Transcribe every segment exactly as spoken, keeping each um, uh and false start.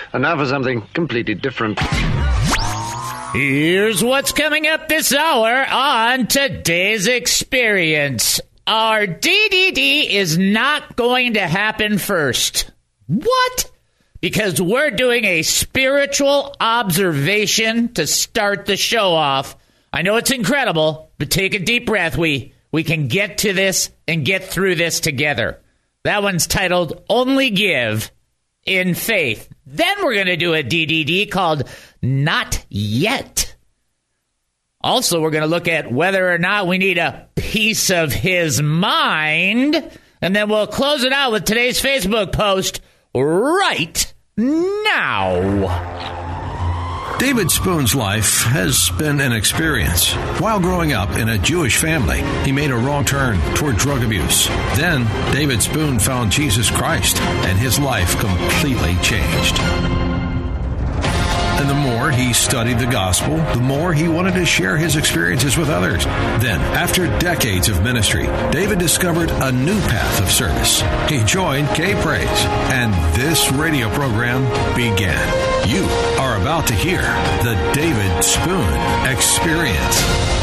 And now for something completely different. Here's what's coming up this hour on Today's Experience. Our D D D is not going to happen first. What? Because we're doing a spiritual observation to start the show off. I know it's incredible, but take a deep breath. We we can get to this and get through this together. That one's titled Only Give in Faith. Then we're going to do a D D D called Not Yet. Also, we're going to look at whether or not we need a piece of his mind. And then we'll close it out with today's Facebook post right now. David Spoon's life has been an experience. While growing up in a Jewish family, he made a wrong turn toward drug abuse. Then, David Spoon found Jesus Christ, and his life completely changed. And the more he studied the gospel, the more he wanted to share his experiences with others. Then, after decades of ministry, David discovered a new path of service. He joined K-Praise, and this radio program began. You are about to hear the David Spoon Experience.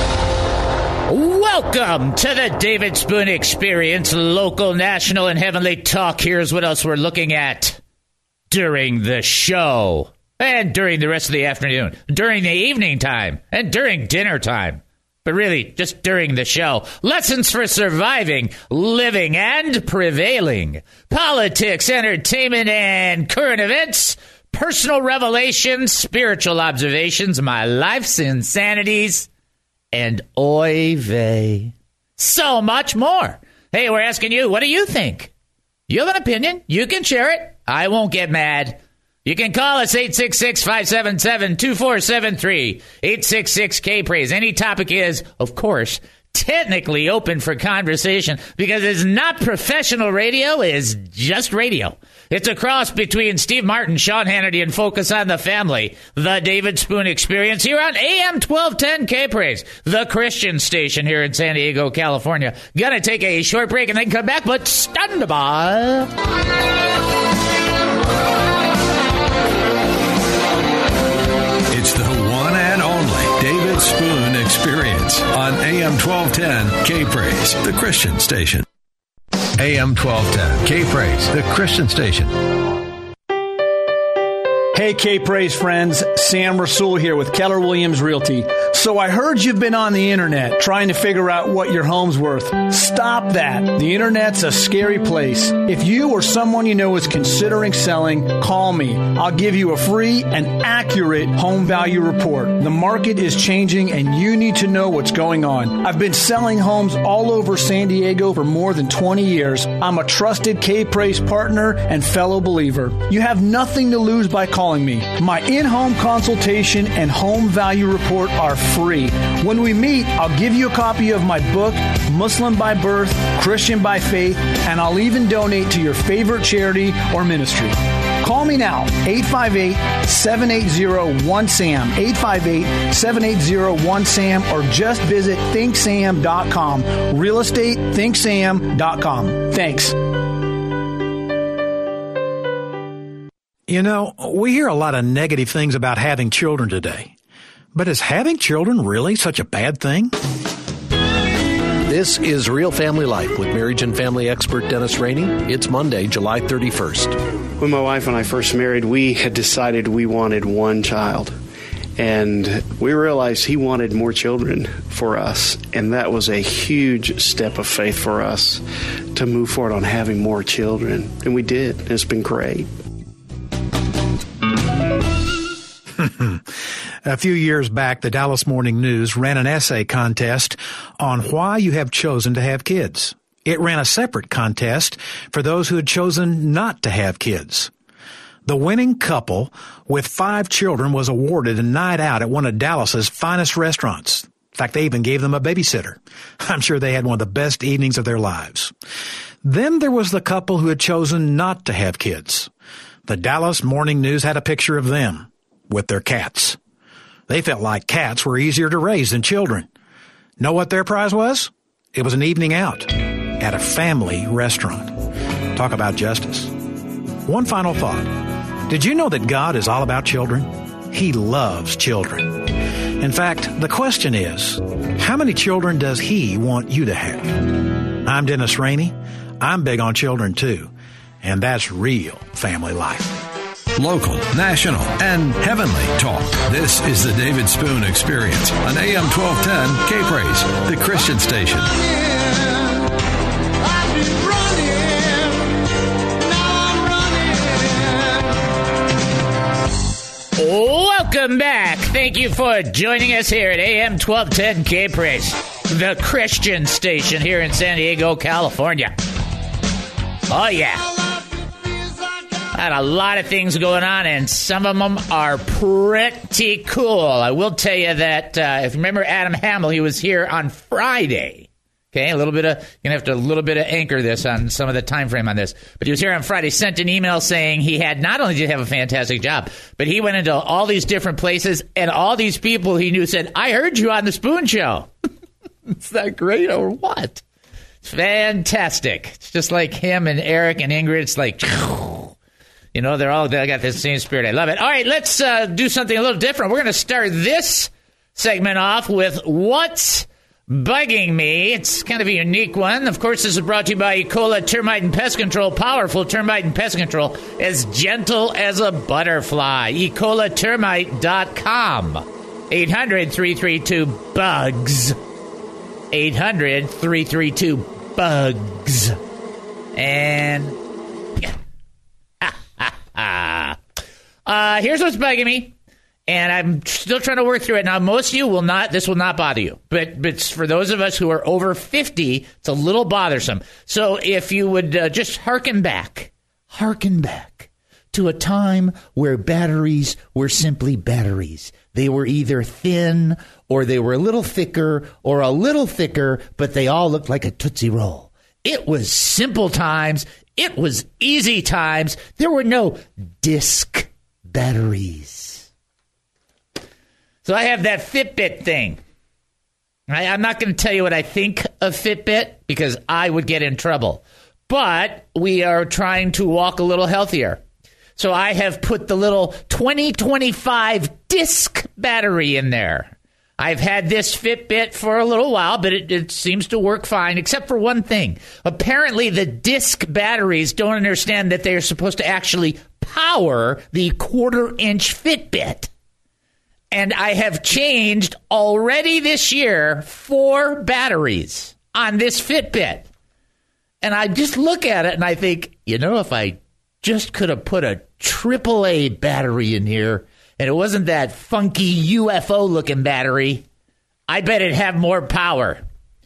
Welcome to the David Spoon Experience, local, national, and heavenly talk. Here's what else we're looking at during the show. And during the rest of the afternoon, during the evening time, and during dinner time. But really, just during the show. Lessons for surviving, living, and prevailing. Politics, entertainment, and current events. Personal revelations, spiritual observations, my life's insanities, and oy vey. So much more. Hey, we're asking you, what do you think? You have an opinion. You can share it. I won't get mad. You can call us eight six six, five seven seven, two four seven three, eight six six, K-Praise. Any topic is, of course, technically open for conversation because it's not professional radio, it's just radio. It's a cross between Steve Martin, Sean Hannity, and Focus on the Family. The David Spoon Experience here on A M twelve ten K-Praise, the Christian station here in San Diego, California. Gonna take a short break and then come back, but stand by. It's the one and only David Spoon Experience on A M twelve ten K-Praise, the Christian station. A M twelve ten K-Praise, the Christian station. Hey, K-Praise friends, Sam Rasul here with Keller Williams Realty. So I heard you've been on the internet trying to figure out what your home's worth. Stop that. The internet's a scary place. If you or someone you know is considering selling, call me. I'll give you a free and accurate home value report. The market is changing and you need to know what's going on. I've been selling homes all over San Diego for more than twenty years. I'm a trusted K-Praise partner and fellow believer. You have nothing to lose by calling me. My in-home consultation and home value report are free. When we meet, I'll give you a copy of my book, Muslim by Birth, Christian by Faith, and I'll even donate to your favorite charity or ministry. Call me now, eight five eight, seven eight zero, one S A M, eight five eight, seven eight zero, one S A M, or just visit think sam dot com, real estate think sam dot com. Thanks. You know, we hear a lot of negative things about having children today. But is having children really such a bad thing? This is Real Family Life with marriage and family expert Dennis Rainey. It's Monday, July thirty-first. When my wife and I first married, we had decided we wanted one child. And we realized he wanted more children for us. And that was a huge step of faith for us to move forward on having more children. And we did. It's been great. A few years back, the Dallas Morning News ran an essay contest on why you have chosen to have kids. It ran a separate contest for those who had chosen not to have kids. The winning couple with five children was awarded a night out at one of Dallas's finest restaurants. In fact, they even gave them a babysitter. I'm sure they had one of the best evenings of their lives. Then there was the couple who had chosen not to have kids. The Dallas Morning News had a picture of them with their cats. They felt like cats were easier to raise than children. Know what their prize was? It was an evening out at a family restaurant. Talk about justice. One final thought. Did you know that God is all about children? He loves children. In fact, the question is, how many children does He want you to have? I'm Dennis Rainey. I'm big on children too, and that's real family life. Local, national, and heavenly talk. This is the David Spoon Experience on A M twelve ten K-Praise, the Christian station. Welcome back. Thank you for joining us here at A M twelve ten K-Praise, the Christian station here in San Diego, California. Oh, yeah. Had a lot of things going on, and some of them are pretty cool. I will tell you that uh, if you remember Adam Hamill, he was here on Friday. Okay, a little bit of you're gonna have to a little bit of anchor this on some of the time frame on this. But he was here on Friday. Sent an email saying he had not only did he have a fantastic job, but he went into all these different places, and all these people he knew said, "I heard you on the Spoon Show." Is that great or what? It's fantastic. It's just like him and Eric and Ingrid. It's like. You know, they're all they got the same spirit. I love it. All right, let's uh, do something a little different. We're going to start this segment off with What's Bugging Me. It's kind of a unique one. Of course, this is brought to you by Ecola Termite and Pest Control. Powerful termite and pest control, as gentle as a butterfly. Ecola Termite dot com. eight hundred, three three two, BUGS. eight hundred, three three two, BUGS. And... Uh, here's what's bugging me, and I'm still trying to work through it. Now, most of you will not, this will not bother you, but, but for those of us who are over fifty, it's a little bothersome. So if you would uh, just hearken back, hearken back to a time where batteries were simply batteries. They were either thin, or they were a little thicker, or a little thicker, but they all looked like a Tootsie Roll. It was simple times. It was easy times. There were no disc batteries. So I have that Fitbit thing. I, I'm not going to tell you what I think of Fitbit because I would get in trouble. But we are trying to walk a little healthier. So I have put the little twenty twenty-five disc battery in there. I've had this Fitbit for a little while, but it, it seems to work fine, except for one thing. Apparently, the disc batteries don't understand that they're supposed to actually power the quarter-inch Fitbit. And I have changed already this year four batteries on this Fitbit. And I just look at it and I think, you know, if I just could have put a triple A battery in here, and it wasn't that funky U F O-looking battery, I bet it'd have more power.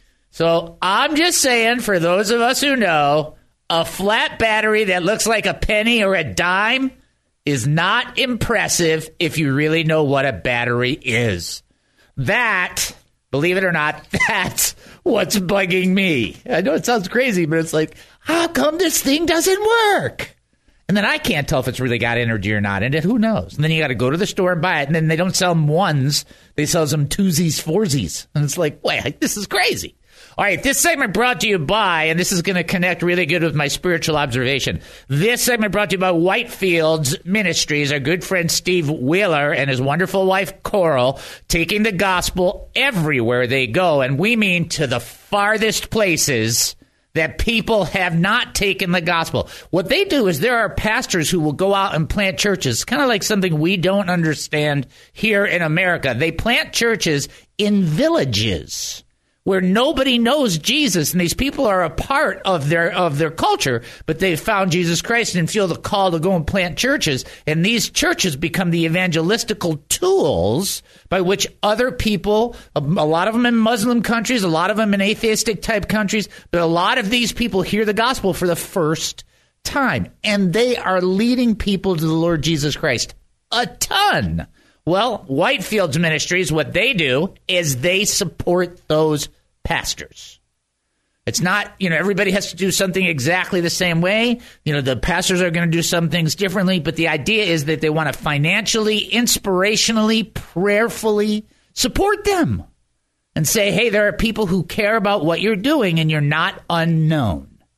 So I'm just saying, for those of us who know, a flat battery that looks like a penny or a dime is not impressive if you really know what a battery is. That, believe it or not, that's what's bugging me. I know it sounds crazy, but it's like, how come this thing doesn't work? And then I can't tell if it's really got energy or not in it. Who knows? And then you got to go to the store and buy it. And then they don't sell them ones. They sell them twosies, foursies. And it's like, wait, this is crazy. All right, this segment brought to you by, and this is going to connect really good with my spiritual observation. This segment brought to you by Whitefields Ministries, our good friend Steve Wheeler and his wonderful wife Coral, taking the gospel everywhere they go. And we mean to the farthest places that people have not taken the gospel. What they do is there are pastors who will go out and plant churches, kind of like something we don't understand here in America. They plant churches in villages where nobody knows Jesus, and these people are a part of their of their culture, but they've found Jesus Christ and feel the call to go and plant churches, and these churches become the evangelistical tools by which other people, a lot of them in Muslim countries, a lot of them in atheistic type countries, but a lot of these people hear the gospel for the first time, and they are leading people to the Lord Jesus Christ a ton. Well, Whitefields Ministries, what they do is they support those pastors. It's not, you know, everybody has to do something exactly the same way. You know, the pastors are going to do some things differently, but the idea is that they want to financially, inspirationally, prayerfully support them and say, hey, there are people who care about what you're doing and you're not unknown.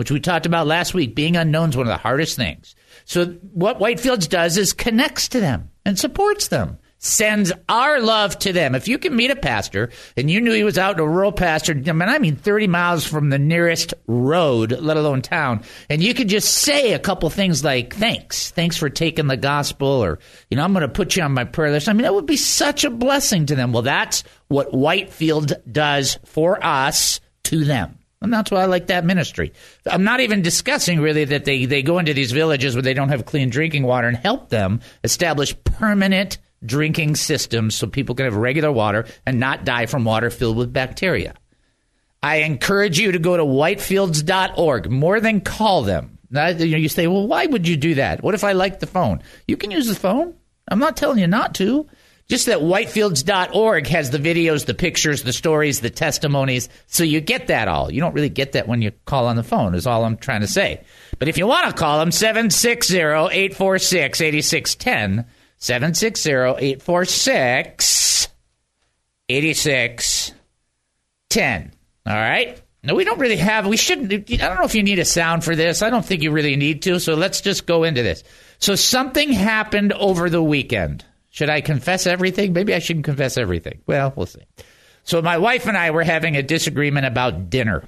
which we talked about last week. Being unknown is one of the hardest things. So what Whitefields does is connects to them and supports them, sends our love to them. If you can meet a pastor and you knew he was out in a rural pasture, I mean, I mean thirty miles from the nearest road, let alone town, and you could just say a couple things like, thanks, thanks for taking the gospel, or, you know, I'm going to put you on my prayer list. I mean, that would be such a blessing to them. Well, that's what Whitefield does for us to them. And that's why I like that ministry. I'm not even discussing really that they, they go into these villages where they don't have clean drinking water and help them establish permanent drinking systems so people can have regular water and not die from water filled with bacteria. I encourage you to go to whitefields dot org, more than call them. Now, you know, you say, well, why would you do that? What if I like the phone? You can use the phone. I'm not telling you not to. Just that whitefields dot org has the videos, the pictures, the stories, the testimonies, so you get that all. You don't really get that when you call on the phone, is all I'm trying to say. But if you want to call them, seven six zero, eight four six, eight six one zero, seven six zero, eight four six, eight six one zero. All right? No, we don't really have, we shouldn't, I don't know if you need a sound for this. I don't think you really need to, so let's just go into this. So something happened over the weekend. Should I confess everything? Maybe I shouldn't confess everything. Well, we'll see. So my wife and I were having a disagreement about dinner.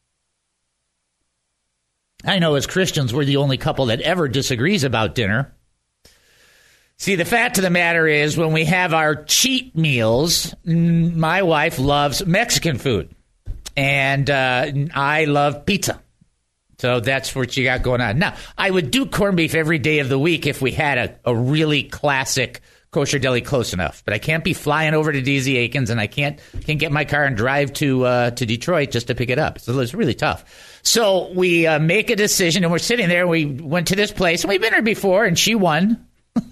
I know as Christians, we're the only couple that ever disagrees about dinner. See, the fact of the matter is, when we have our cheat meals, my wife loves Mexican food, and uh, I love pizza. So that's what you got going on. Now, I would do corned beef every day of the week if we had a, a really classic kosher deli close enough. But I can't be flying over to D Z Aikens, and I can't can't get my car and drive to uh, to Detroit just to pick it up. So it's really tough. So we uh, make a decision, and we're sitting there. And we went to this place, and we've been there before, and she won.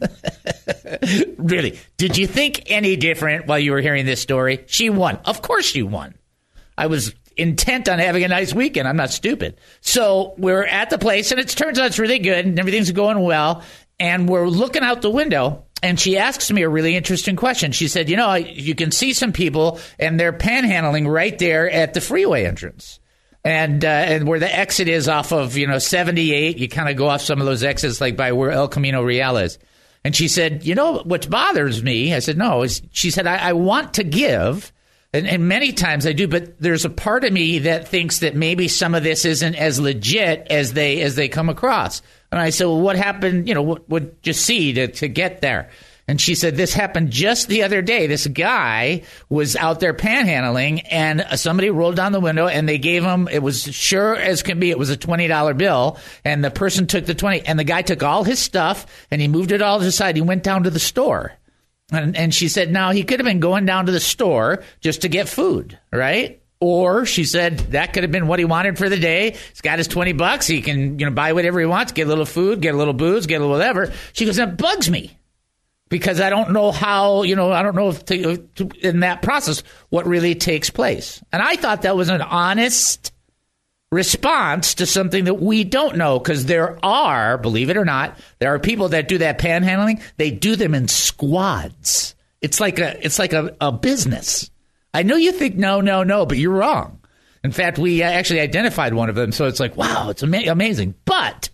Really? Did you think any different while you were hearing this story? She won. Of course she won. I was intent on having a nice weekend. I'm not stupid. So we're at the place, and it turns out it's really good, and everything's going well. And we're looking out the window, and she asks me a really interesting question. She said, you know, you can see some people, and they're panhandling right there at the freeway entrance. And uh, and where the exit is off of, you know, seventy-eight, you kind of go off some of those exits like by where El Camino Real is. And she said, you know, what bothers me? I said, no. Is, she said, I, I want to give, and, and many times I do, but there's a part of me that thinks that maybe some of this isn't as legit as they as they come across. And I said, well, what happened, you know, what would you see to, to get there? And she said, this happened just the other day. This guy was out there panhandling, and somebody rolled down the window, and they gave him, it was sure as can be, it was a twenty dollar bill, and the person took the twenty, and the guy took all his stuff, and he moved it all to the side. He went down to the store. And, and she said, now, he could have been going down to the store just to get food, right? Or she said that could have been what he wanted for the day. He's got his twenty bucks. He can, you know, buy whatever he wants, get a little food, get a little booze, get a little whatever. She goes, that bugs me. Because I don't know how, you know, I don't know if to, to, in that process what really takes place. And I thought that was an honest response to something that we don't know. Because there are, believe it or not, there are people that do that panhandling. They do them in squads. It's like a, it's like a, a business. I know you think no, no, no, but you're wrong. In fact, we actually identified one of them. So it's like, wow, it's ama- amazing. But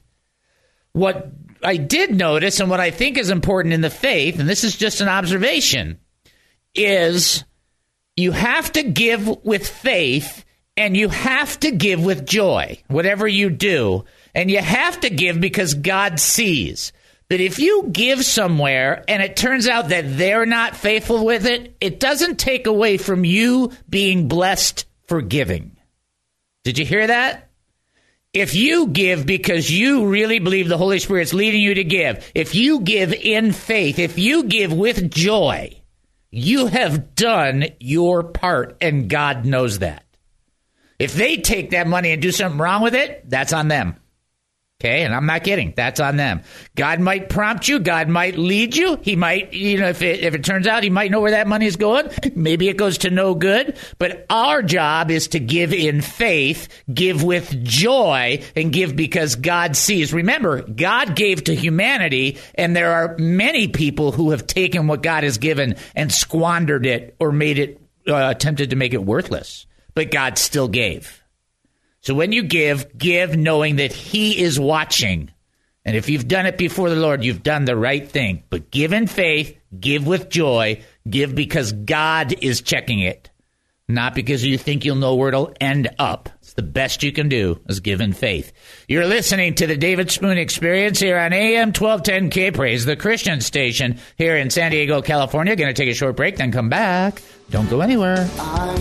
what I did notice, and what I think is important in the faith, and this is just an observation, is you have to give with faith, and you have to give with joy, whatever you do. And you have to give because God sees that if you give somewhere and it turns out that they're not faithful with it, it doesn't take away from you being blessed for giving. Did you hear that? If you give because you really believe the Holy Spirit's leading you to give, if you give in faith, if you give with joy, you have done your part, and God knows that. If they take that money and do something wrong with it, that's on them. Okay, and I'm not kidding. That's on them. God might prompt you. God might lead you. He might, you know, if it, if it turns out he might know where that money is going, maybe it goes to no good. But our job is to give in faith, give with joy, and give because God sees. Remember, God gave to humanity, and there are many people who have taken what God has given and squandered it or made it, uh, attempted to make it worthless. But God still gave. So when you give, give knowing that he is watching. And if you've done it before the Lord, you've done the right thing. But give in faith, give with joy, give because God is checking it. Not because you think you'll know where it'll end up. It's the best you can do is give in faith. You're listening to the David Spoon Experience here on A M twelve ten K Praise, the Christian station here in San Diego, California. Going to take a short break, then come back. Don't go anywhere.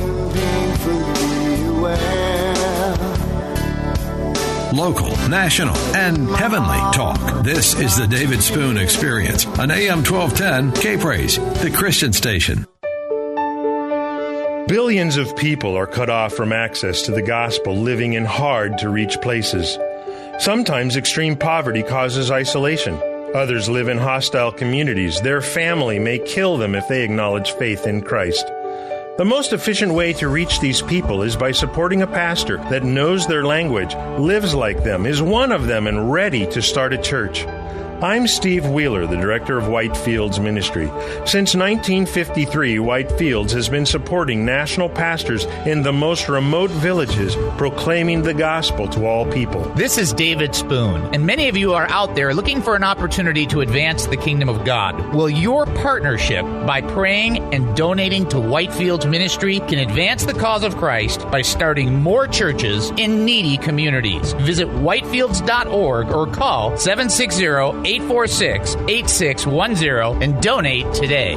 Local, national, and heavenly talk. This is the David Spoon Experience on A M twelve ten K Praise, the Christian station. Billions of people are cut off from access to the gospel, living in hard-to-reach places. Sometimes extreme poverty causes isolation. Others live in hostile communities. Their family may kill them if they acknowledge faith in Christ. The most efficient way to reach these people is by supporting a pastor that knows their language, lives like them, is one of them, and ready to start a church. I'm Steve Wheeler, the director of Whitefields Ministry. Since nineteen fifty-three, Whitefields has been supporting national pastors in the most remote villages, proclaiming the gospel to all people. This is David Spoon, and many of you are out there looking for an opportunity to advance the kingdom of God. Well, your partnership by praying and donating to Whitefields Ministry can advance the cause of Christ by starting more churches in needy communities. Visit whitefields dot org or call seven six zero, eight four six, eight six one zero and donate today.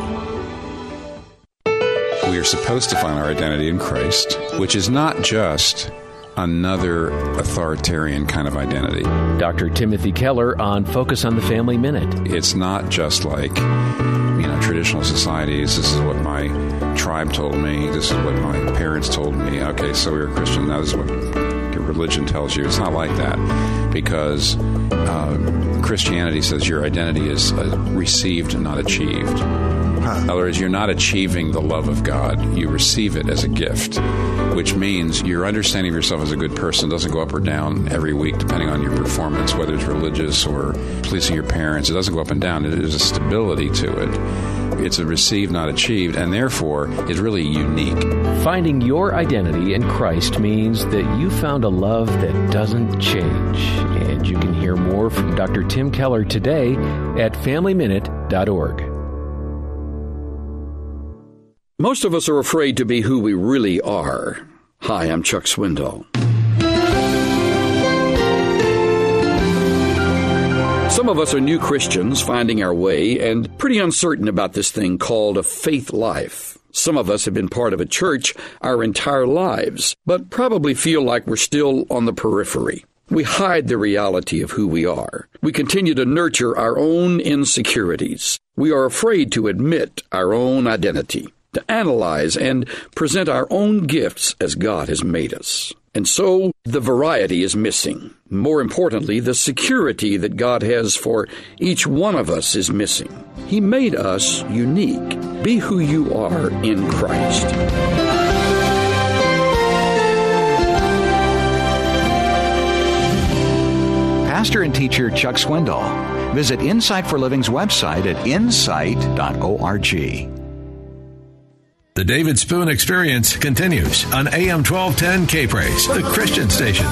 We are supposed to find our identity in Christ, which is not just another authoritarian kind of identity. Doctor Timothy Keller on Focus on the Family Minute. It's not just like, you know, traditional societies. This is what my tribe told me. This is what my parents told me. Okay, so we're a Christian. Now this is what your religion tells you. It's not like that, because uh, Christianity says your identity is uh, received, not achieved. In other words, you're not achieving the love of God. You receive it as a gift, which means your understanding of yourself as a good person doesn't go up or down every week depending on your performance, whether it's religious or pleasing your parents. It doesn't go up and down. There's a stability to it. It's a received, not achieved, and therefore is really unique. Finding your identity in Christ means that you found a love that doesn't change. And you can hear more from Doctor Tim Keller today at family minute dot org. Most of us are afraid to be who we really are. Hi, I'm Chuck Swindoll. Some of us are new Christians finding our way and pretty uncertain about this thing called a faith life. Some of us have been part of a church our entire lives, but probably feel like we're still on the periphery. We hide the reality of who we are. We continue to nurture our own insecurities. We are afraid to admit our own identity, to analyze and present our own gifts as God has made us. And so the variety is missing. More importantly, the security that God has for each one of us is missing. He made us unique. Be who you are in Christ. Pastor and teacher Chuck Swindoll. Visit Insight for Living's website at insight dot org. The David Spoon Experience continues on A M twelve ten K Praise, the Christian station.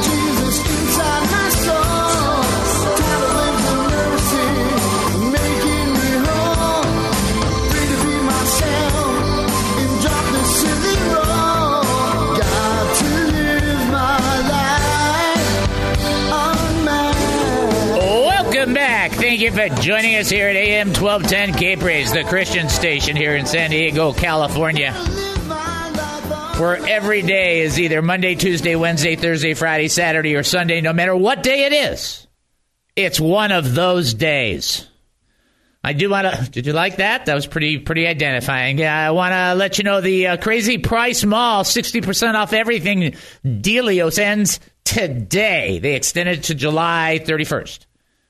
Welcome back. Thank you for joining us here at A M twelve ten K Praise, the Christian station here in San Diego, California, where every day is either Monday, Tuesday, Wednesday, Thursday, Friday, Saturday, or Sunday. No matter what day it is, it's one of those days. I do want to, did you like that? That was pretty pretty identifying. Yeah, I want to let you know the uh, Crazy Price Mall, sixty percent off everything Delios ends today. They extended to July thirty-first.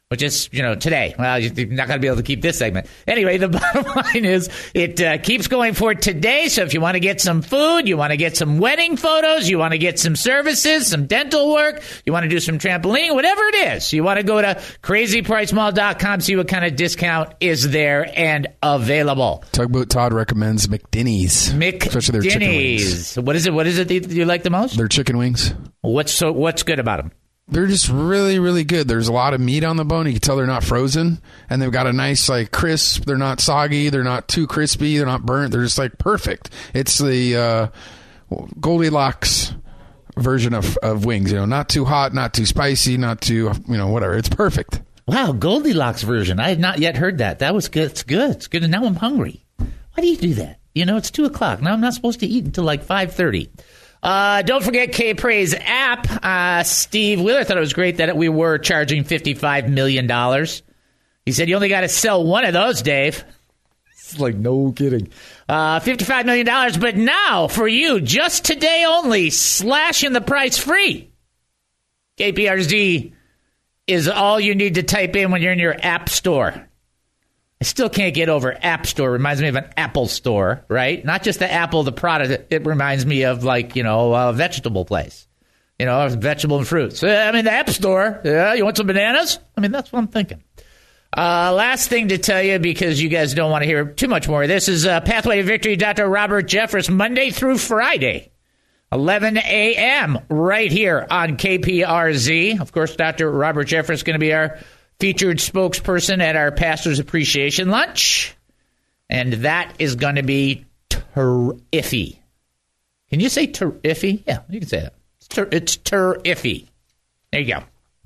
which is, you know, today. Well, you're not going to be able to keep this segment. Anyway, the bottom line is it uh, keeps going for today. So if you want to get some food, you want to get some wedding photos, you want to get some services, some dental work, you want to do some trampolining, whatever it is, you want to go to crazy price mall dot com, see what kind of discount is there and available. Tugboat Todd recommends McDinny's. McDinny's. Especially their chicken wings. What is it? What is it that you like the most? Their chicken wings. What's so? What's good about them? They're just really, really good. There's a lot of meat on the bone. You can tell they're not frozen. And they've got a nice, like, crisp. They're not soggy. They're not too crispy. They're not burnt. They're just, like, perfect. It's the uh, Goldilocks version of, of wings. You know, not too hot, not too spicy, not too, you know, whatever. It's perfect. Wow, Goldilocks version. I had not yet heard that. That was good. It's good. It's good. And now I'm hungry. Why do you do that? You know, it's two o'clock. Now I'm not supposed to eat until, like, five thirty. Uh, don't forget K-Praise app. Uh, Steve Wheeler thought it was great that we were charging fifty-five million dollars. He said, you only got to sell one of those, Dave. It's like, no kidding. Uh, fifty-five million dollars, but now for you, just today only, slashing the price free. K P R Z is all you need to type in when you're in your app store. I still can't get over App Store. Reminds me of an Apple store, right? Not just the Apple, the product. It reminds me of, like, you know, a vegetable place. You know, vegetable and fruits. I mean, the App Store. Yeah, you want some bananas? I mean, that's what I'm thinking. Uh, last thing to tell you, because you guys don't want to hear too much more of this, is uh, Pathway to Victory, Doctor Robert Jeffress, Monday through Friday, eleven a.m., right here on K P R Z. Of course, Doctor Robert Jeffress is going to be our featured spokesperson at our Pastor's Appreciation Lunch. And that is going to be ter-iffy. Can you say ter-iffy? Yeah, you can say that. It's, ter- it's ter-iffy. There you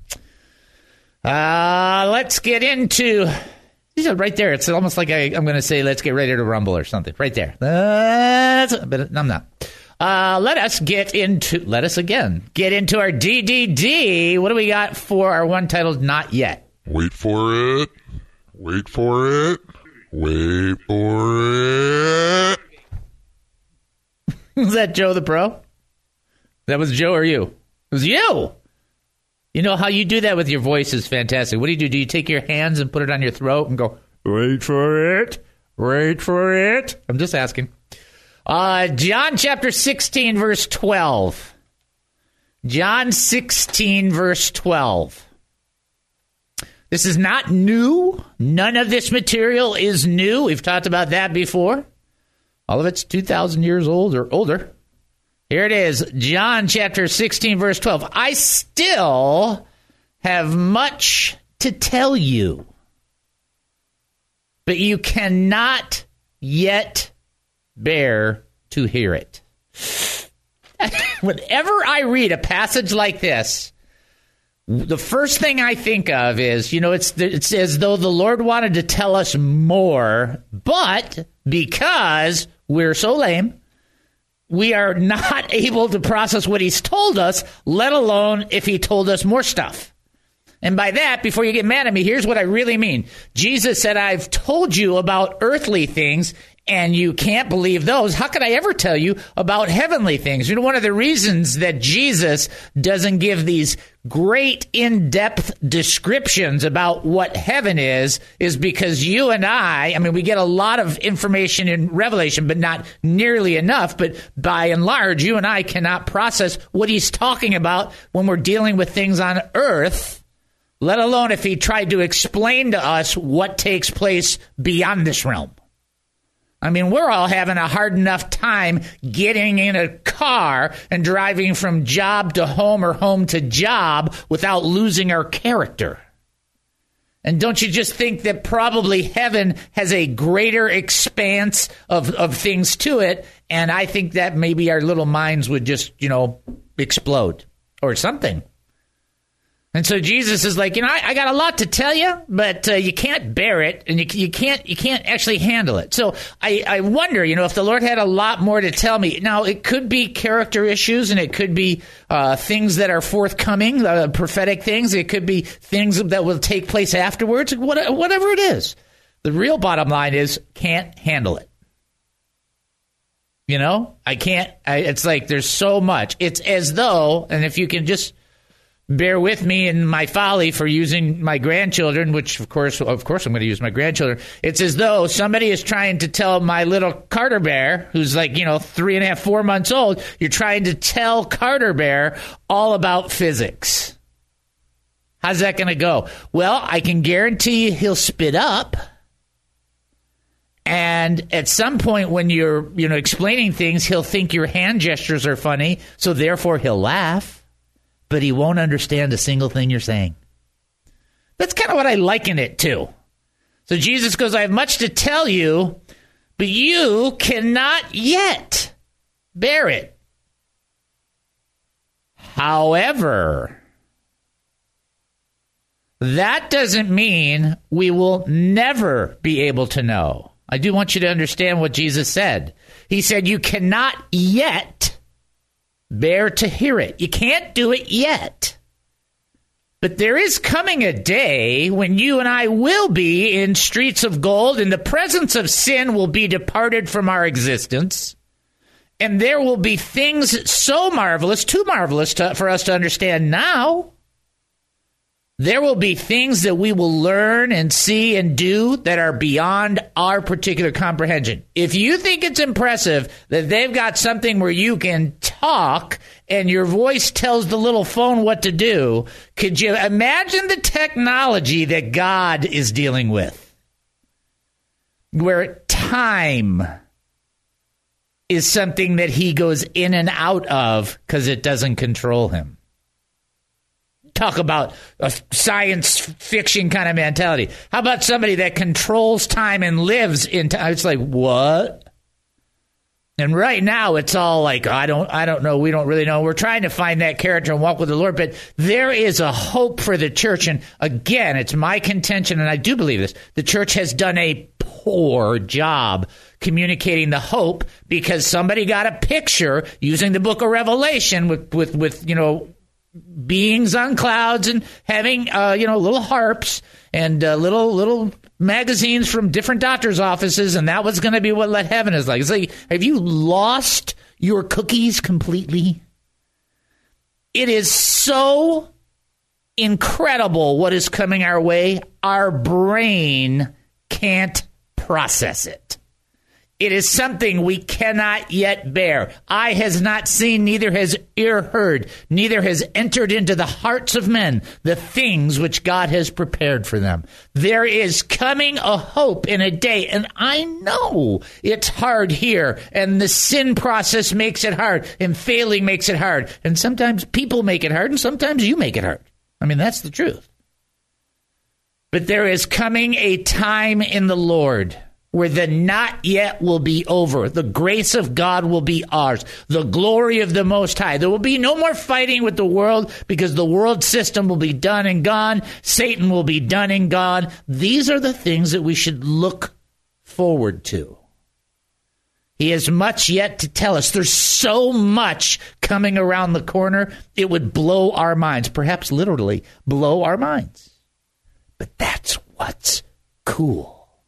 go. Uh, let's get into... These are right there. It's almost like I, I'm going to say, let's get ready to rumble or something. Right there. Uh, but I'm not. Uh, let us get into... Let us again get into our D D D. What do we got for our one titled Not Yet? Wait for it. Wait for it. Wait for it. Was that Joe the Pro? That was Joe or you? It was you. You know how you do that with your voice is fantastic. What do you do? Do you take your hands and put it on your throat and go, wait for it. Wait for it. I'm just asking. Uh, John chapter sixteen, verse twelve. John sixteen, verse twelve. This is not new. None of this material is new. We've talked about that before. All of it's two thousand years old or older. Here it is. John chapter sixteen, verse twelve. I still have much to tell you, but you cannot yet bear to hear it. Whenever I read a passage like this, the first thing I think of is, you know, it's it's as though the Lord wanted to tell us more, but because we're so lame, we are not able to process what he's told us, let alone if he told us more stuff. And by that, before you get mad at me, here's what I really mean. Jesus said, I've told you about earthly things, and you can't believe those. How could I ever tell you about heavenly things? You know, one of the reasons that Jesus doesn't give these great in-depth descriptions about what heaven is, is because you and I, I mean, we get a lot of information in Revelation, but not nearly enough. But by and large, you and I cannot process what he's talking about when we're dealing with things on earth, let alone if he tried to explain to us what takes place beyond this realm. I mean, we're all having a hard enough time getting in a car and driving from job to home or home to job without losing our character. And don't you just think that probably heaven has a greater expanse of, of things to it? And I think that maybe our little minds would just, you know, explode or something. And so Jesus is like, you know, I, I got a lot to tell you, but uh, you can't bear it, and you, you can't you can't actually handle it. So I, I wonder, you know, if the Lord had a lot more to tell me. Now, it could be character issues, and it could be uh, things that are forthcoming, uh, prophetic things. It could be things that will take place afterwards, whatever it is. The real bottom line is can't handle it. You know, I can't. I, it's like there's so much. It's as though, and if you can just bear with me in my folly for using my grandchildren, which, of course, of course I'm going to use my grandchildren. It's as though somebody is trying to tell my little Carter Bear, who's like, you know, three and a half, four months old, you're trying to tell Carter Bear all about physics. How's that going to go? Well, I can guarantee you he'll spit up. And at some point when you're, you know, explaining things, he'll think your hand gestures are funny, so therefore he'll laugh. But he won't understand a single thing you're saying. That's kind of what I liken it to. So Jesus goes, I have much to tell you, but you cannot yet bear it. However, that doesn't mean we will never be able to know. I do want you to understand what Jesus said. He said, you cannot yet bear to hear it. You can't do it yet. But there is coming a day when you and I will be in streets of gold, and the presence of sin will be departed from our existence. And there will be things so marvelous, too marvelous to, for us to understand now. There will be things that we will learn and see and do that are beyond our particular comprehension. If you think it's impressive that they've got something where you can talk and your voice tells the little phone what to do, could you imagine the technology that God is dealing with? Where time is something that he goes in and out of because it doesn't control him. Talk about a science fiction kind of mentality. How about somebody that controls time and lives in time? It's like, what? And right now it's all like, I don't I don't know. We don't really know. We're trying to find that character and walk with the Lord. But there is a hope for the church. And again, it's my contention, and I do believe this. The church has done a poor job communicating the hope because somebody got a picture using the book of Revelation with, with, with you know, beings on clouds and having, uh, you know, little harps and uh, little little magazines from different doctors' offices, and that was going to be what let heaven is like. It's like, have you lost your cookies completely? It is so incredible what is coming our way. Our brain can't process it. It is something we cannot yet bear. Eye has not seen, neither has ear heard, neither has entered into the hearts of men the things which God has prepared for them. There is coming a hope in a day, and I know it's hard here, and the sin process makes it hard, and failing makes it hard, and sometimes people make it hard, and sometimes you make it hard. I mean, that's the truth. But there is coming a time in the Lord where the not yet will be over. The grace of God will be ours. The glory of the Most High. There will be no more fighting with the world because the world system will be done and gone. Satan will be done and gone. These are the things that we should look forward to. He has much yet to tell us. There's so much coming around the corner, it would blow our minds. Perhaps literally blow our minds. But that's what's cool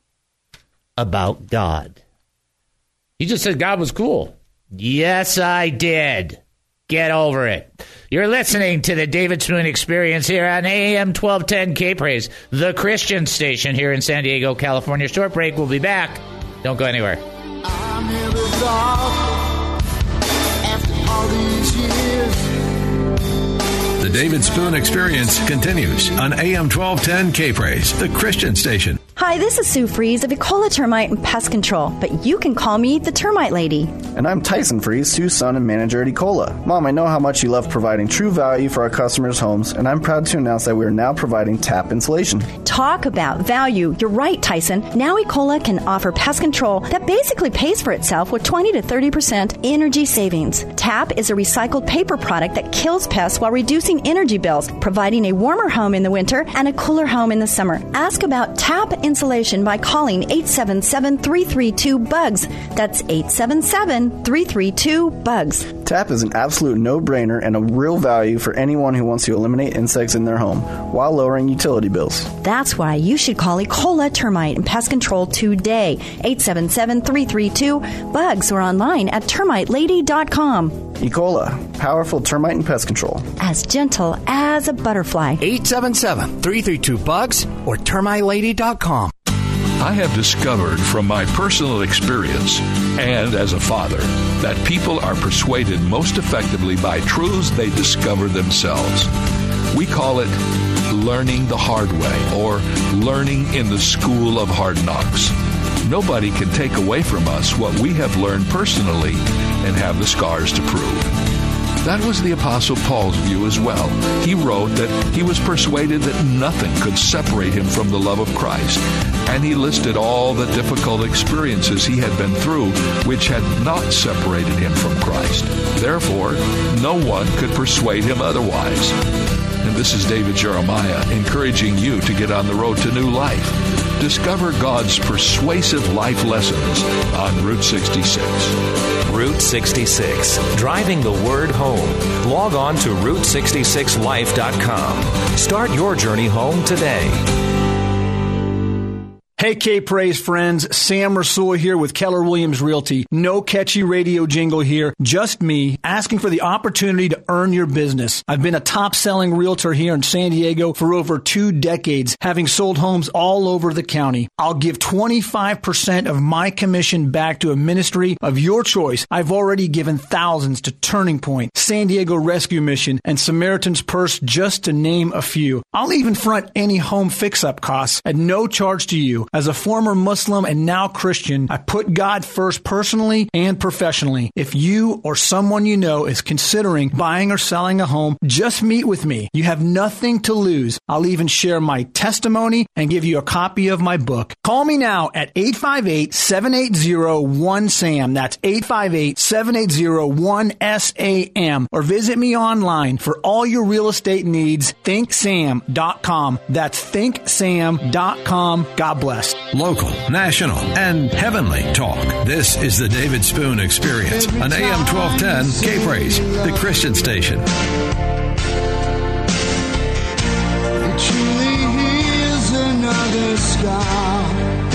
about God. You just said God was cool. Yes, I did. Get over it. You're listening to the David Spoon Experience here on A M twelve ten K-Praise, the Christian station here in San Diego, California. Short break. We'll be back. Don't go anywhere. I never thought after all these years. The David Spoon Experience continues on A M twelve ten K-Praise, the Christian station. Hi, this is Sue Fries of Ecola Termite and Pest Control, but you can call me the Termite Lady. And I'm Tyson Fries, Sue's son and manager at Ecola. Mom, I know how much you love providing true value for our customers' homes, and I'm proud to announce that we are now providing tap insulation. Talk about value. You're right, Tyson. Now Ecola can offer pest control that basically pays for itself with twenty to thirty percent energy savings. Tap is a recycled paper product that kills pests while reducing energy bills, providing a warmer home in the winter and a cooler home in the summer. Ask about Tap insulation by calling eight seven seven, three three two, B U G S. That's eight seven seven, three three two, B U G S. Tap is an absolute no-brainer and a real value for anyone who wants to eliminate insects in their home while lowering utility bills. That's why you should call Ecola Termite and Pest Control today. eight seven seven, three three two, B U G S or online at termite lady dot com. Ecola, powerful termite and pest control. As gentle as a butterfly. eight seven seven, three three two, bugs or termite lady dot com. I have discovered from my personal experience and as a father that people are persuaded most effectively by truths they discover themselves. We call it learning the hard way or learning in the school of hard knocks. Nobody can take away from us what we have learned personally and have the scars to prove. That was the Apostle Paul's view as well. He wrote that he was persuaded that nothing could separate him from the love of Christ, and he listed all the difficult experiences he had been through which had not separated him from Christ. Therefore, no one could persuade him otherwise. And this is David Jeremiah encouraging you to get on the road to new life. Discover God's persuasive life lessons on Route sixty-six. Route sixty-six, driving the word home. Log on to route sixty-six life dot com. Start your journey home today. Hey, K-Praise friends, Sam Rasul here with Keller Williams Realty. No catchy radio jingle here, just me asking for the opportunity to earn your business. I've been a top-selling realtor here in San Diego for over two decades, having sold homes all over the county. I'll give twenty-five percent of my commission back to a ministry of your choice. I've already given thousands to Turning Point, San Diego Rescue Mission, and Samaritan's Purse, just to name a few. I'll even front any home fix-up costs at no charge to you. As a former Muslim and now Christian, I put God first personally and professionally. If you or someone you know is considering buying or selling a home, just meet with me. You have nothing to lose. I'll even share my testimony and give you a copy of my book. Call me now at eight five eight, seven eight zero, one S A M. That's eight five eight, seven eight zero, one S A M. Or visit me online for all your real estate needs, think sam dot com. That's think sam dot com. God bless. Local, national, and heavenly talk. This is the David Spoon Experience on A M twelve ten K-Praise, the Christian station. It truly is another scar.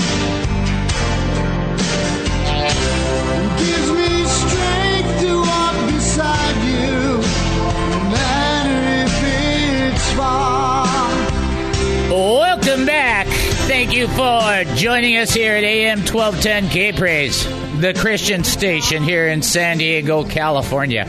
It gives me strength to walk beside you, no matter if it's far. Welcome back. Thank you for joining us here at A M twelve ten K-Praise, the Christian station here in San Diego, California.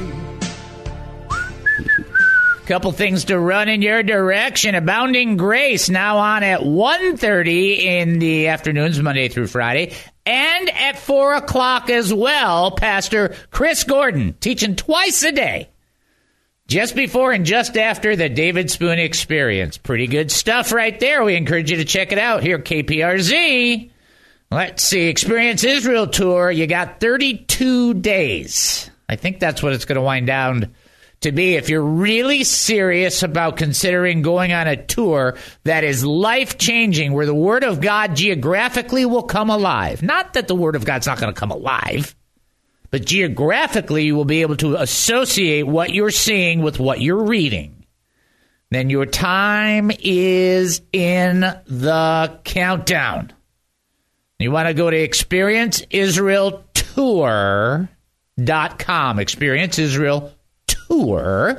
Couple things to run in your direction. Abounding Grace now on at one thirty in the afternoons, Monday through Friday, and at four o'clock as well. Pastor Chris Gordon teaching twice a day, just before and just after the David Spoon Experience. Pretty good stuff right there. We encourage you to check it out here at K P R Z. Let's see. Experience Israel Tour. You got thirty-two days. I think that's what it's going to wind down to be. If you're really serious about considering going on a tour that is life-changing, where the Word of God geographically will come alive. Not that the Word of God's not going to come alive, but geographically, you will be able to associate what you're seeing with what you're reading. Then your time is in the countdown. You want to go to experience israel tour dot com. experience israel tour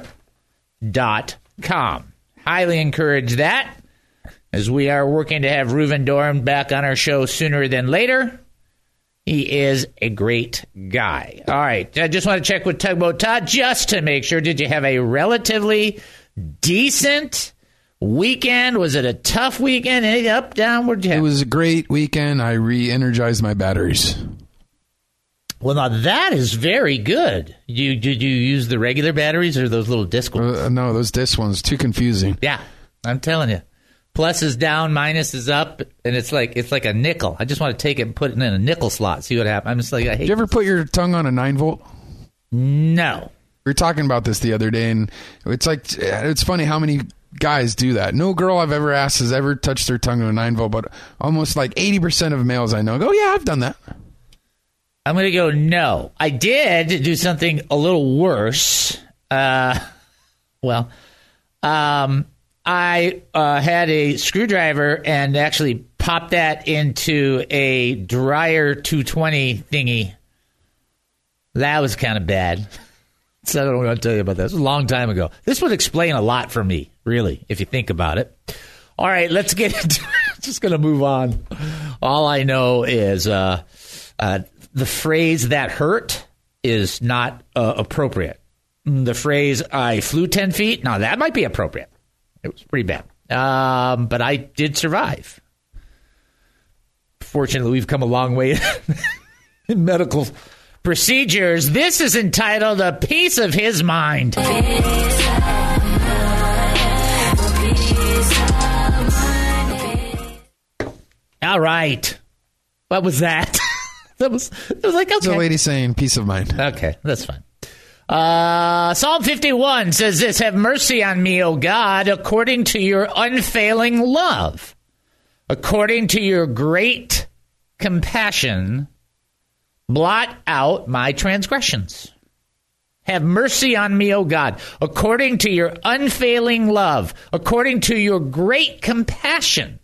dot com. Highly encourage that, as we are working to have Reuven Dorn back on our show sooner than later. He is a great guy. All right. I just want to check with Tugboat Todd just to make sure. Did you have a relatively decent weekend? Was it a tough weekend? Any up, down? Where'd you have? It was a great weekend. I re-energized my batteries. Well, now that is very good. You, did you use the regular batteries or those little disc ones? Uh, no, those disc ones. Too confusing. Yeah, I'm telling you. Plus is down, minus is up, and it's like it's like a nickel. I just want to take it and put it in a nickel slot, see what happens. I'm just like, I hate. Did you ever put your tongue on a nine volt? No. We were talking about this the other day, and it's like it's funny how many guys do that. No girl I've ever asked has ever touched their tongue on a nine volt, but almost like eighty percent of males I know go, yeah, I've done that. I'm going to go no. I did do something a little worse. Uh, well, um, I uh, had a screwdriver and actually popped that into a dryer two twenty thingy. That was kind of bad. So I don't want to tell you about that. It was a long time ago. This would explain a lot for me, really, if you think about it. All right, let's get into it. Just going to move on. All I know is uh, uh, the phrase "that hurt" is not uh, appropriate. The phrase "I flew ten feet," now that might be appropriate. It was pretty bad. Um, but I did survive. Fortunately, we've come a long way in medical procedures. This is entitled "A Piece of His Mind." All right. What was that? that was it was like, okay. It's a lady saying peace of mind. Okay, that's fine. Uh, Psalm fifty-one says this: "Have mercy on me, O God, according to your unfailing love. According to your great compassion, blot out my transgressions." Have mercy on me, O God, according to your unfailing love, according to your great compassion,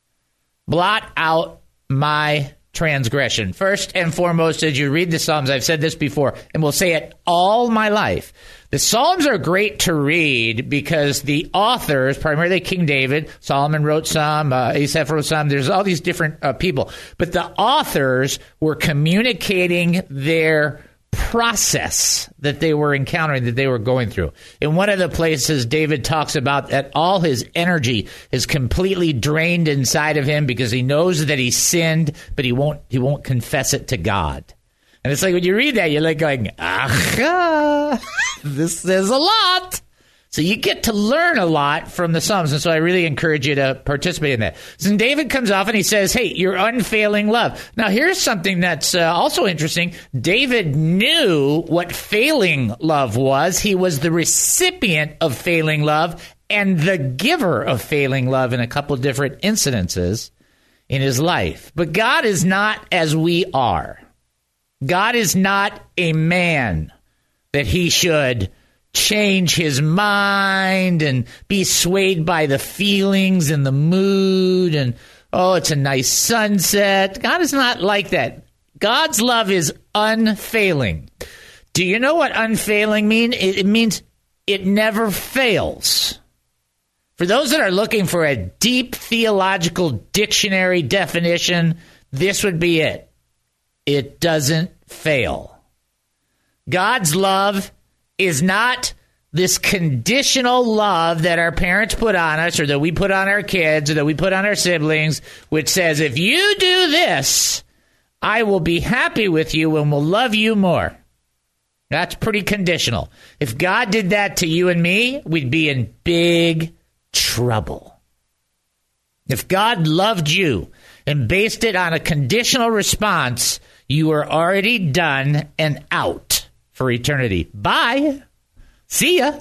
blot out my transgression. First and foremost, as you read the Psalms, I've said this before, and will say it all my life. The Psalms are great to read because the authors, primarily King David, Solomon wrote some, uh, Asaph wrote some, there's all these different uh, people. But the authors were communicating their process that they were encountering, that they were going through. In one of the places, David talks about that all his energy is completely drained inside of him because he knows that he sinned, but he won't he won't confess it to God. And it's like when you read that, you're like going, aha, this says a lot. So you get to learn a lot from the Psalms, and so I really encourage you to participate in that. So David comes off and he says, hey, your unfailing love. Now, here's something that's uh, also interesting. David knew what failing love was. He was the recipient of failing love and the giver of failing love in a couple different incidences in his life. But God is not as we are. God is not a man that he should change his mind and be swayed by the feelings and the mood and, oh, it's a nice sunset. God is not like that. God's love is unfailing. Do you know what unfailing means? It means it never fails. For those that are looking for a deep theological dictionary definition, this would be it. It doesn't fail. God's love is not this conditional love that our parents put on us or that we put on our kids or that we put on our siblings, which says, if you do this, I will be happy with you and will love you more. That's pretty conditional. If God did that to you and me, we'd be in big trouble. If God loved you and based it on a conditional response, you are already done and out for eternity. Bye. See ya.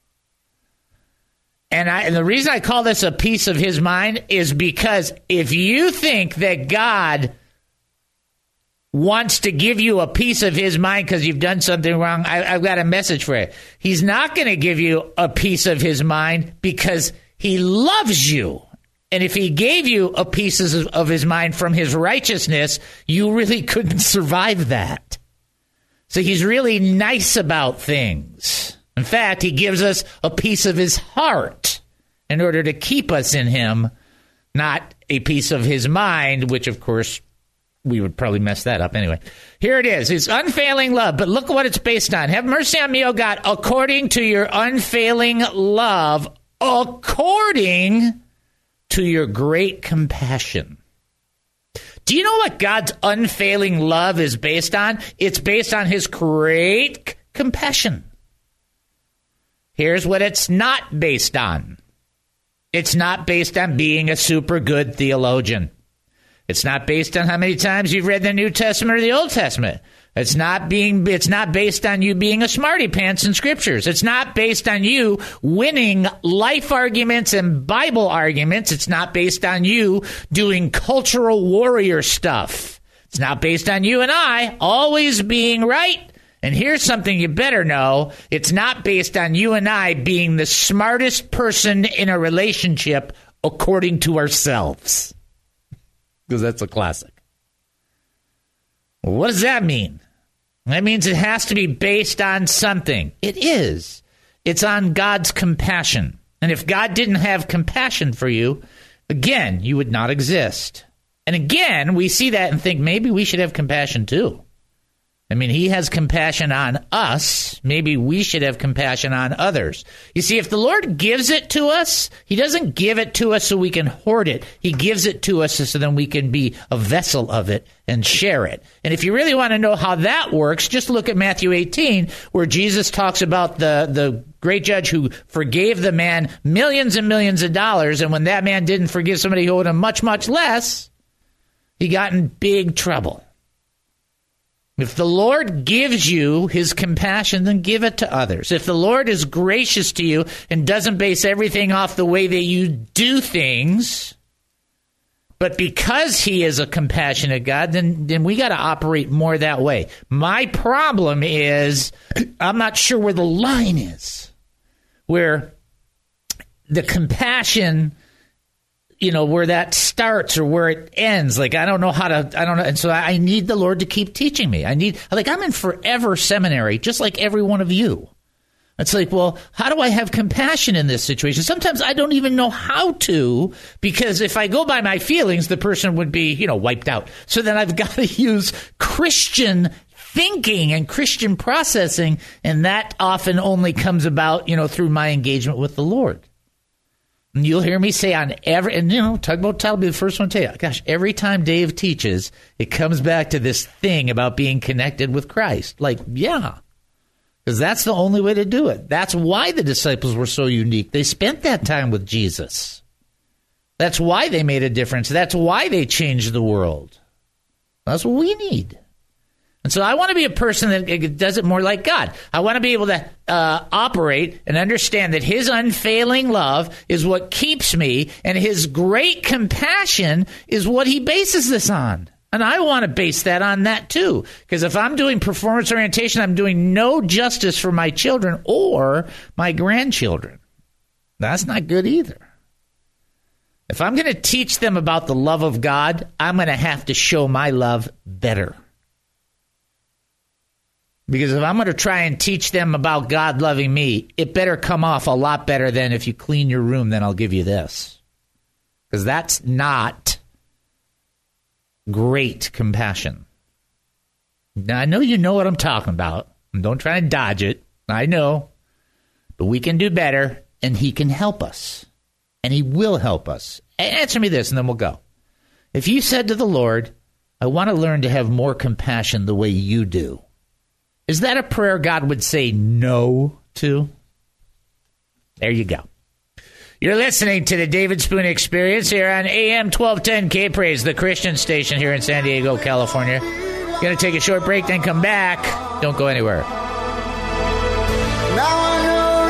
And, I, and the reason I call this a piece of his mind is because if you think that God wants to give you a piece of his mind because you've done something wrong, I, I've got a message for you. He's not going to give you a piece of his mind because he loves you. And if he gave you a piece of his mind from his righteousness, you really couldn't survive that. So he's really nice about things. In fact, he gives us a piece of his heart in order to keep us in him, not a piece of his mind, which, of course, we would probably mess that up anyway. Here it is. His unfailing love. But look what it's based on. Have mercy on me, O God, according to your unfailing love, according to your great compassion. Do you know what God's unfailing love is based on? It's based on his great compassion. Here's what it's not based on. It's not based on being a super good theologian. It's not based on how many times you've read the New Testament or the Old Testament. It's not being. It's not based on you being a smarty pants in scriptures. It's not based on you winning life arguments and Bible arguments. It's not based on you doing cultural warrior stuff. It's not based on you and I always being right. And here's something you better know. It's not based on you and I being the smartest person in a relationship according to ourselves. Because that's a classic. Well, what does that mean? That means it has to be based on something. It is. It's on God's compassion. And if God didn't have compassion for you, again, you would not exist. And again, we see that and think maybe we should have compassion too. I mean, he has compassion on us. Maybe we should have compassion on others. You see, if the Lord gives it to us, he doesn't give it to us so we can hoard it. He gives it to us so then we can be a vessel of it and share it. And if you really want to know how that works, just look at Matthew eighteen, where Jesus talks about the, the great judge who forgave the man millions and millions of dollars. And when that man didn't forgive somebody who owed him much, much less, he got in big trouble. If the Lord gives you his compassion, then give it to others. If the Lord is gracious to you and doesn't base everything off the way that you do things, but because he is a compassionate God, then, then we got to operate more that way. My problem is I'm not sure where the line is, where the compassion, you know, where that starts or where it ends. Like, I don't know how to, I don't know. And so I need the Lord to keep teaching me. I need, like, I'm in forever seminary, just like every one of you. It's like, well, how do I have compassion in this situation? Sometimes I don't even know how to, because if I go by my feelings, the person would be, you know, wiped out. So then I've got to use Christian thinking and Christian processing. And that often only comes about, you know, through my engagement with the Lord. And you'll hear me say on every, and you know, Tugboat Tal will be the first one to tell you, gosh, every time Dave teaches, it comes back to this thing about being connected with Christ. Like, yeah, because that's the only way to do it. That's why the disciples were so unique. They spent that time with Jesus. That's why they made a difference. That's why they changed the world. That's what we need. And so I want to be a person that does it more like God. I want to be able to uh, operate and understand that his unfailing love is what keeps me, and his great compassion is what he bases this on. And I want to base that on that too. Because if I'm doing performance orientation, I'm doing no justice for my children or my grandchildren. That's not good either. If I'm going to teach them about the love of God, I'm going to have to show my love better. Because if I'm going to try and teach them about God loving me, it better come off a lot better than if you clean your room, then I'll give you this. Because that's not great compassion. Now, I know you know what I'm talking about. Don't try and dodge it. I know. But we can do better, and he can help us. And he will help us. Answer me this, and then we'll go. If you said to the Lord, I want to learn to have more compassion the way you do, is that a prayer God would say no to? There you go. You're listening to the David Spoon Experience here on A M twelve ten K Praise, the Christian station here in San Diego, California. Going to take a short break, then come back. Don't go anywhere. Now I know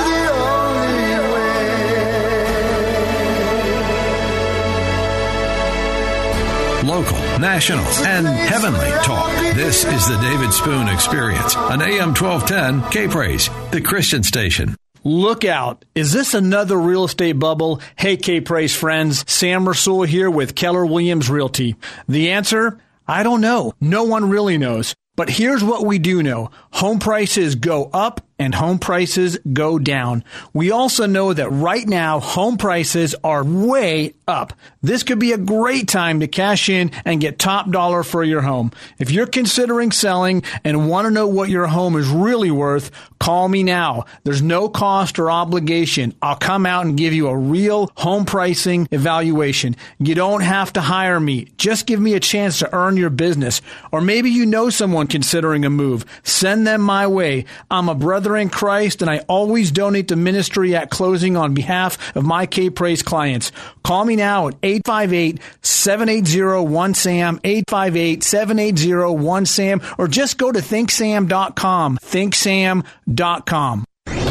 the only way. Local, national, and heavenly talk. This is the David Spoon Experience on A M twelve ten K Praise, the Christian station. Look out. Is this another real estate bubble? Hey, K-Praise friends. Sam Rasul here with Keller Williams Realty. The answer? I don't know. No one really knows. But here's what we do know. Home prices go up and home prices go down. We also know that right now, home prices are way up. This could be a great time to cash in and get top dollar for your home. If you're considering selling and want to know what your home is really worth, call me now. There's no cost or obligation. I'll come out and give you a real home pricing evaluation. You don't have to hire me. Just give me a chance to earn your business. Or maybe you know someone considering a move. Send them my way. I'm a brother in Christ, and I always donate to ministry at closing on behalf of my K-Praise clients. Call me now at eight five eight, seven eight zero, one S A M, eight five eight, seven eight zero, one S A M, or just go to think sam dot com, think sam dot com.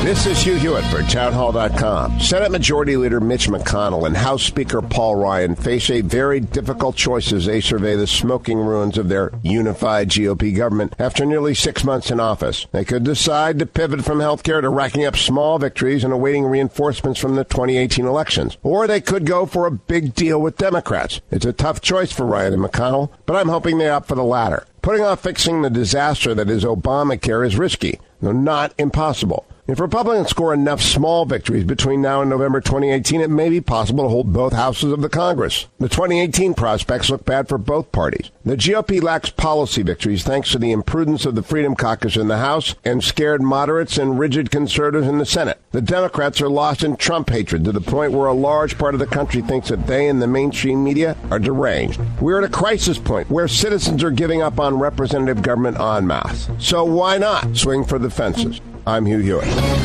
This is Hugh Hewitt for townhall dot com. Senate Majority Leader Mitch McConnell and House Speaker Paul Ryan face a very difficult choice as they survey the smoking ruins of their unified G O P government after nearly six months in office. They could decide to pivot from health care to racking up small victories and awaiting reinforcements from the twenty eighteen elections. Or they could go for a big deal with Democrats. It's a tough choice for Ryan and McConnell, but I'm hoping they opt for the latter. Putting off fixing the disaster that is Obamacare is risky, though not impossible. If Republicans score enough small victories between now and November twenty eighteen, it may be possible to hold both houses of the Congress. The twenty eighteen prospects look bad for both parties. The G O P lacks policy victories thanks to the imprudence of the Freedom Caucus in the House and scared moderates and rigid conservatives in the Senate. The Democrats are lost in Trump hatred to the point where a large part of the country thinks that they and the mainstream media are deranged. We're at a crisis point where citizens are giving up on representative government en masse. So why not swing for the fences? I'm Hugh Hewitt.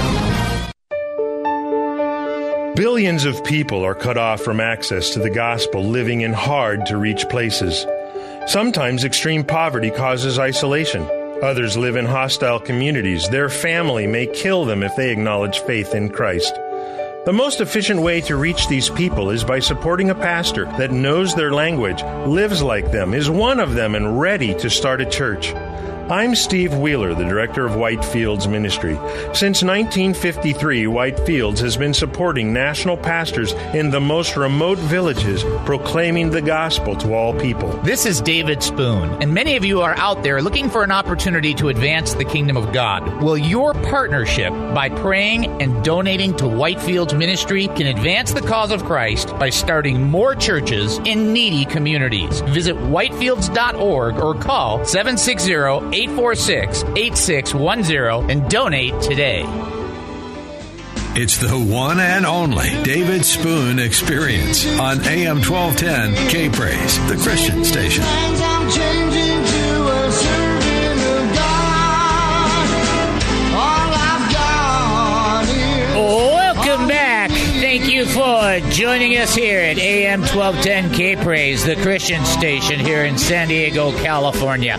Billions of people are cut off from access to the gospel, living in hard-to-reach places. Sometimes extreme poverty causes isolation. Others live in hostile communities. Their family may kill them if they acknowledge faith in Christ. The most efficient way to reach these people is by supporting a pastor that knows their language, lives like them, is one of them, and ready to start a church. I'm Steve Wheeler, the director of Whitefields Ministry. Since nineteen fifty-three, Whitefields has been supporting national pastors in the most remote villages, proclaiming the gospel to all people. This is David Spoon, and many of you are out there looking for an opportunity to advance the kingdom of God. Well, your partnership by praying and donating to Whitefields Ministry can advance the cause of Christ by starting more churches in needy communities. Visit whitefields dot org or call seven six zero, eight four six, eight six one zero and donate today. It's the one and only David Spoon Experience on A M twelve ten K-Praise, the Christian station. Welcome back. Thank you for joining us here at A M twelve ten K-Praise, the Christian station here in San Diego, California.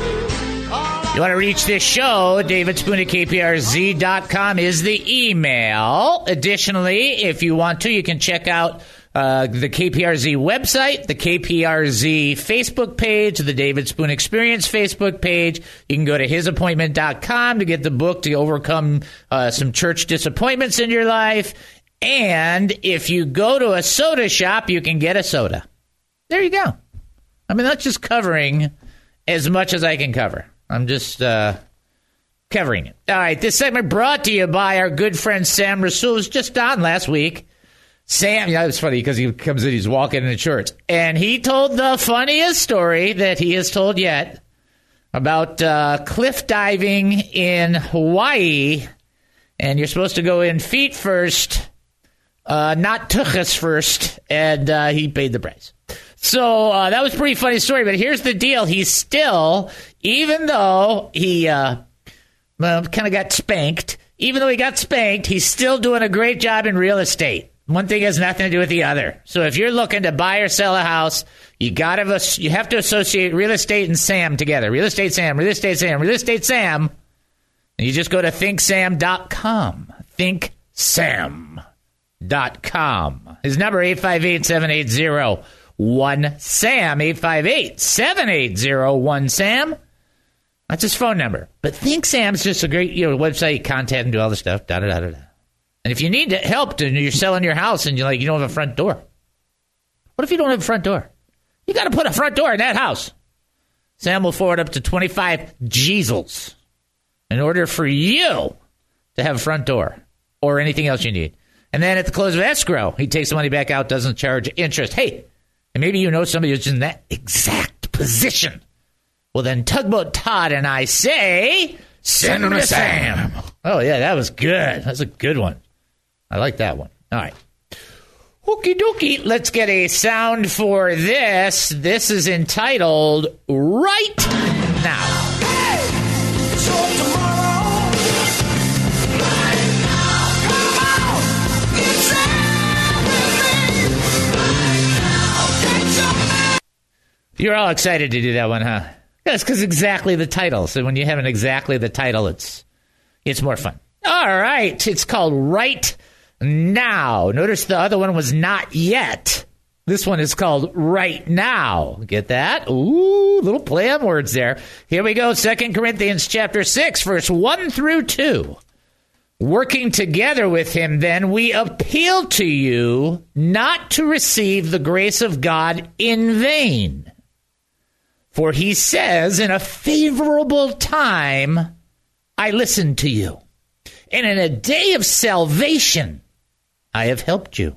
You want to reach this show, David Spoon at K P R Z dot com is the email. Additionally, if you want to, you can check out uh, the K P R Z website, the K P R Z Facebook page, the David Spoon Experience Facebook page. You can go to his appointment dot com to get the book to overcome uh, some church disappointments in your life. And if you go to a soda shop, you can get a soda. There you go. I mean, that's just covering as much as I can cover. I'm just uh, covering it. All right, this segment brought to you by our good friend Sam Rasul, who's just on last week. Sam, yeah, it's funny because he comes in, he's walking in the church, and he told the funniest story that he has told yet about uh, cliff diving in Hawaii, and you're supposed to go in feet first, uh, not tuchus first, and uh, he paid the price. So uh, that was a pretty funny story, but here's the deal. He's still, even though he uh, well, kind of got spanked, even though he got spanked, he's still doing a great job in real estate. One thing has nothing to do with the other. So if you're looking to buy or sell a house, you got to you have to associate real estate and Sam together. Real estate Sam, real estate Sam, real estate Sam. And you just go to think sam dot com. think sam dot com. His number eight five eight, seven eight zero, one SAM, eight five eight, seven eight zero, one SAM. That's his phone number. But Think Sam's just a great, you know, website, contact, and do all the stuff. Da da da da da. And if you need help and you're selling your house and you're like, you don't have a front door. What if you don't have a front door? You got to put a front door in that house. Sam will forward up to twenty-five Jeezels in order for you to have a front door or anything else you need. And then at the close of escrow, he takes the money back out, doesn't charge interest. Hey, and maybe you know somebody who's in that exact position. Well, then Tugboat Todd and I say, send them to Sam. Oh, yeah, that was good. That's a good one. I like that one. All right. Okie dokie. Let's get a sound for this. This is entitled Right Now. Hey! So tomorrow, right now, come on, it's everything. Right now, get your man. You're all excited to do that one, huh? That's because exactly the title. So when you have an exactly the title, it's it's more fun. All right. It's called Right Now. Notice the other one was Not Yet. This one is called Right Now. Get that? Ooh, little play on words there. Here we go. Second Corinthians chapter six, verse one through two. Working together with him, then, we appeal to you not to receive the grace of God in vain. For he says, in a favorable time, I listened to you. And in a day of salvation, I have helped you.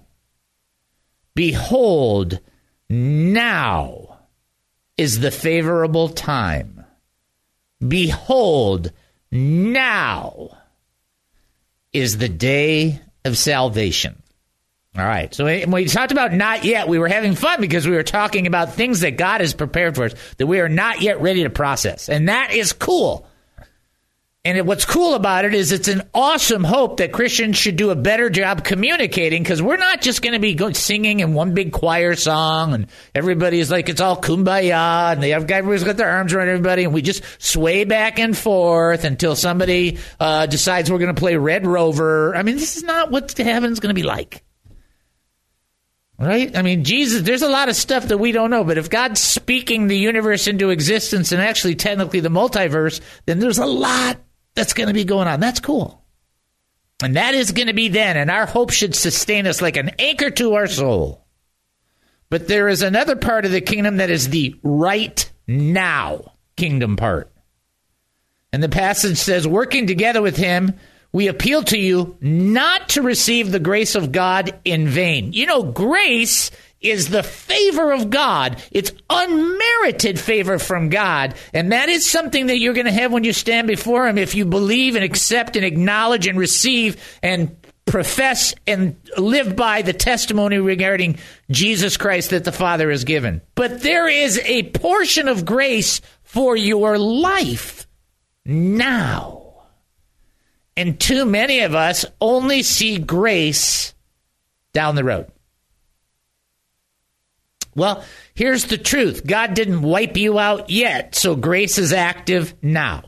Behold, now is the favorable time. Behold, now is the day of salvation. All right. So when we talked about not yet, we were having fun because we were talking about things that God has prepared for us that we are not yet ready to process. And that is cool. And what's cool about it is it's an awesome hope that Christians should do a better job communicating, because we're not just going to be go- singing in one big choir song and everybody's like, it's all kumbaya and they have, everybody's got their arms around everybody and we just sway back and forth until somebody uh, decides we're going to play Red Rover. I mean, this is not what heaven's going to be like. Right? I mean, Jesus, there's a lot of stuff that we don't know, but if God's speaking the universe into existence and actually technically the multiverse, then there's a lot that's going to be going on. That's cool. And that is going to be then, and our hope should sustain us like an anchor to our soul. But there is another part of the kingdom that is the right now kingdom part. And the passage says, working together with him, we appeal to you not to receive the grace of God in vain. You know, grace is the favor of God. It's unmerited favor from God. And that is something that you're going to have when you stand before him if you believe and accept and acknowledge and receive and profess and live by the testimony regarding Jesus Christ that the Father has given. But there is a portion of grace for your life now. And too many of us only see grace down the road. Well, here's the truth. God didn't wipe you out yet, so grace is active now.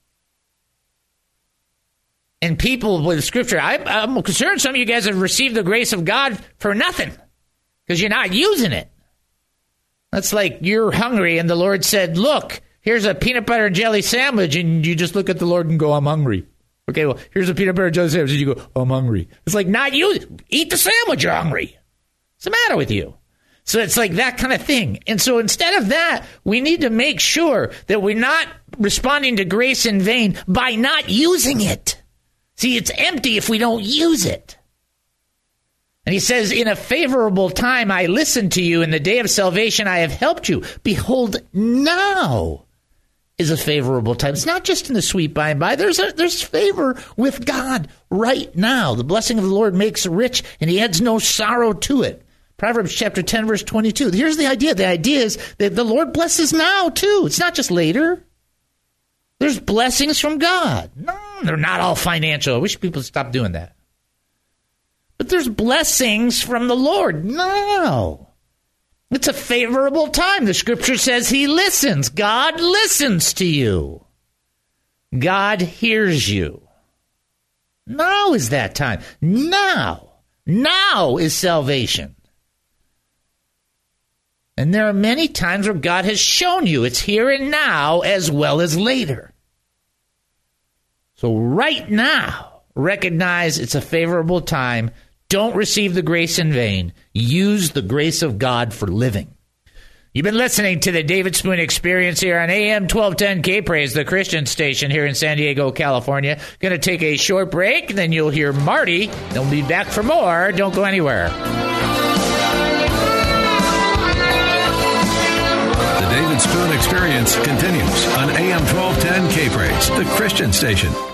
And people with Scripture, I, I'm concerned some of you guys have received the grace of God for nothing because you're not using it. That's like you're hungry and the Lord said, look, here's a peanut butter and jelly sandwich, and you just look at the Lord and go, I'm hungry. Okay, well, here's a peanut butter and jelly sandwich, and you go, I'm hungry. It's like, not you. Eat the sandwich, you're hungry. What's the matter with you? So it's like that kind of thing. And so instead of that, we need to make sure that we're not responding to grace in vain by not using it. See, it's empty if we don't use it. And he says, in a favorable time I listened to you. In the day of salvation I have helped you. Behold, now is a favorable time. It's not just in the sweet by and by. There's a, there's favor with God right now. The blessing of the Lord makes rich, and he adds no sorrow to it. Proverbs chapter ten, verse twenty-two. Here's the idea. The idea is that the Lord blesses now, too. It's not just later. There's blessings from God. No, they're not all financial. I wish people would stop doing that. But there's blessings from the Lord now. It's a favorable time. The Scripture says he listens. God listens to you. God hears you. Now is that time. Now. Now is salvation. And there are many times where God has shown you it's here and now as well as later. So right now, recognize it's a favorable time. Don't receive the grace in vain. Use the grace of God for living. You've been listening to the David Spoon Experience here on A M twelve ten K-Praise, the Christian station here in San Diego, California. Going to take a short break, then you'll hear Marty. They'll be back for more. Don't go anywhere. The David Spoon Experience continues on A M twelve ten K-Praise, the Christian station.